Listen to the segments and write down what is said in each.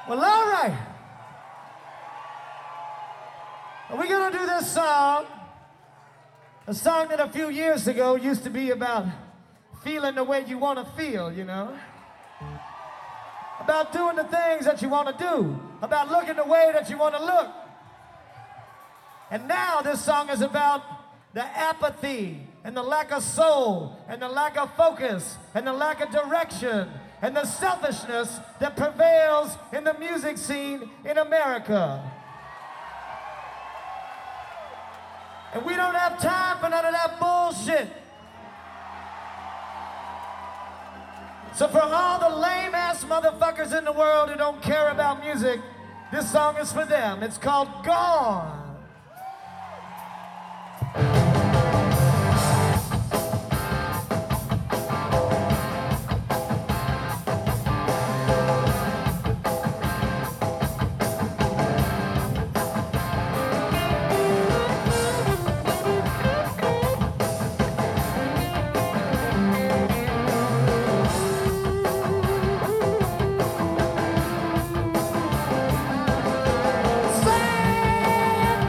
Well, all right. We're going to do this song. A song that a few years ago used to be about feeling the way you want to feel, you know? About doing the things that you want to do. About looking the way that you want to look. And now this song is about the apathy and the lack of soul and the lack of focus and the lack of direction and the selfishness that prevails in the music scene in America. And we don't have time for none of that bullshit. So for all the lame-ass motherfuckers in the world who don't care about music, this song is for them. It's called Gone. Sad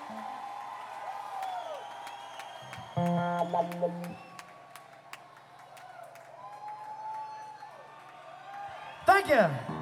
Thank you.